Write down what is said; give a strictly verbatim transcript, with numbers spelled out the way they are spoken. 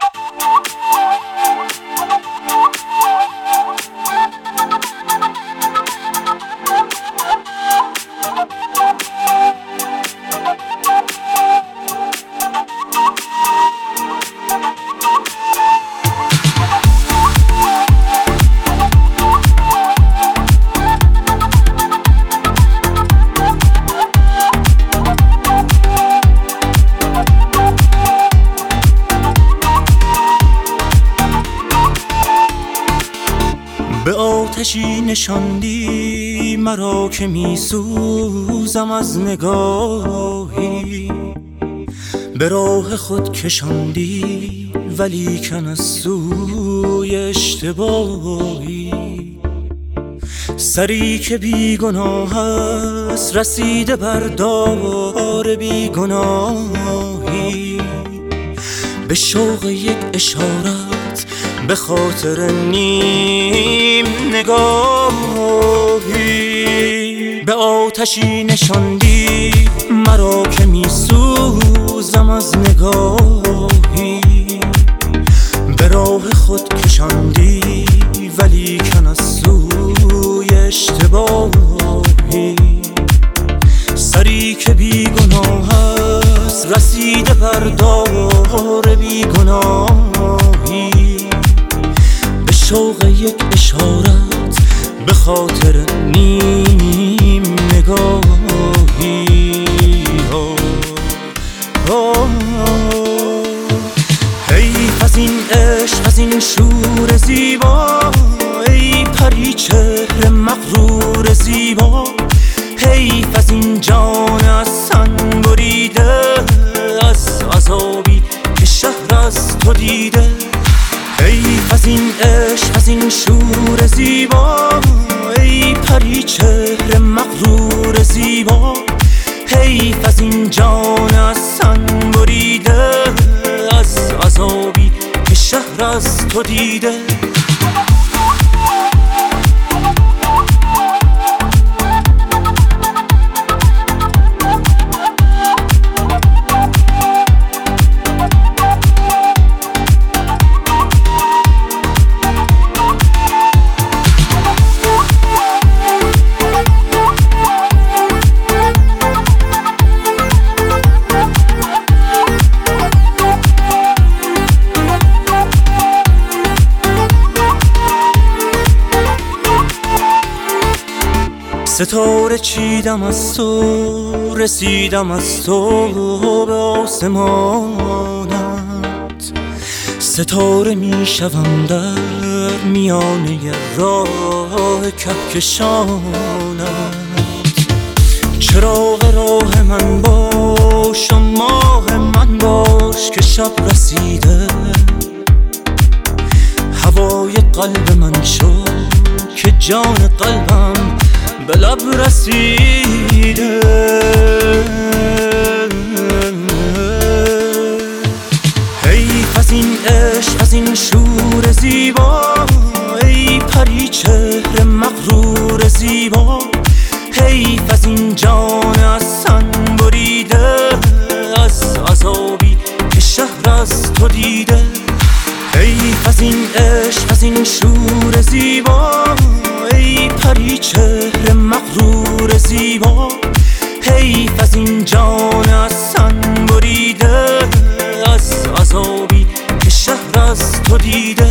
به آتشی نشاندی مرا که می سوزم از نگاهی، به راه خود کشاندی ولیکن از سوی اشتباهی. سری که بی گناه است رسیده بر دار بی گناهی، به شوق یک اشارت به خاطر نیم نگاهی. به آتشی نشاندی مرا که می سوزم از نگاهی، به راه خود کشاندی ولیکن از سوی اشتباهی. سری که بی گناه است رسیده بر دار بی گناهی، به شوق یک اشارت به خاطر نیم نگاهی. حیف از این عشق، از این شور زیبا، ای پری چهر مغرور زیبا. حیف از این جان از تن بریده، از عذابی که شهر از تو دیده. حیف از این عشق، از این شور زیبا، ای پری چهر مغرور زیبا. حیف از این جان از تن بریده، از عذابی که شهر از تو دیده. ستاره چیدم از تو، رسیدم از تو به آسمانت. ستاره می شوم در میانه راه کهکشانت. چراغ راه من باش و ماه من باش که شب رسیده. هوای قلب من شد که جان قلبم به لب رسیده. حیف از این عشق، از این شور زیبا، ای پری چهر مغرور زیبا. حیف از این جان از تن بریده، از عذابی که شهر از تو دیده. حیف از این عشق، از این شور زیبا، ای پری چهر مغرور زیبا. حیف از این جان از تن بریده، از عذابی که شهر از تو دیده.